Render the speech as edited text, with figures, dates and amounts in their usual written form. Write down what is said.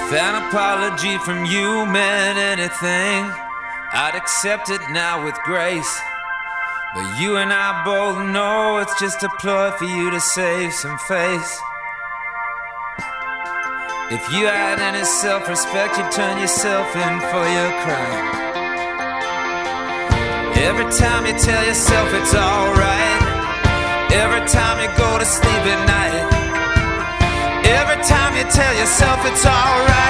If an apology from you meant anything, I'd accept it now with grace. But you and I both know it's just a ploy for you to save some face. If you had any self-respect, you'd turn yourself in for your crime. Every time you tell yourself it's alright, every time you go to sleep at night, every time you tell yourself it's alright,